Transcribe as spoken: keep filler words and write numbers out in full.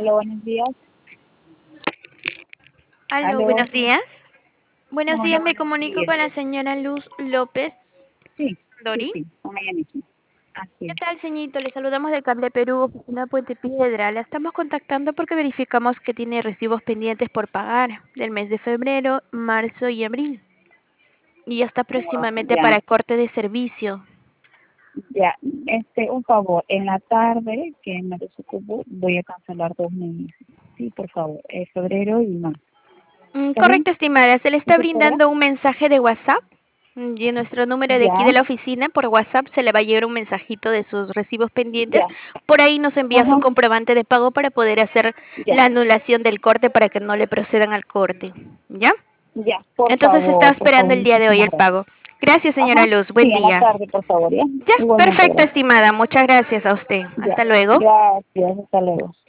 Aló, buenos días. Aló, Aló, buenos días. Buenos días, hola, me buenos comunico días. con la señora Luz López Sí, sí, Dori. sí, con ella misma. Así ¿Qué es. tal, señorito? Le saludamos del Cable Perú, oficina Puente Piedra. La estamos contactando porque verificamos que tiene recibos pendientes por pagar del mes de febrero, marzo y abril. Y ya está próximamente Ya, para corte de servicio. ya. Este, un favor, en la tarde que me desocupo, voy a cancelar dos meses. Sí, por favor, eh, febrero y marzo. Mm, ¿Está bien? correcto, estimada. Se le ¿Sí está se podrá? brindando un mensaje de WhatsApp. Mm, Y en nuestro número de aquí Ya, de la oficina, por WhatsApp, se le va a llegar un mensajito de sus recibos pendientes. ya. Por ahí nos envía su Ajá, comprobante de pago para poder hacer ya, la anulación del corte para que no le procedan al corte. ¿Ya? ya. Por Entonces está favor, por esperando favor, el día de hoy muchísimas el gracias. pago. Gracias, Ajá, señora Luz. sí, Buen en la día. tarde, por favor, ¿ya? Ya, Igualmente, perfecto, gracias. estimada. Muchas gracias a usted. Ya, Hasta luego. gracias, hasta luego.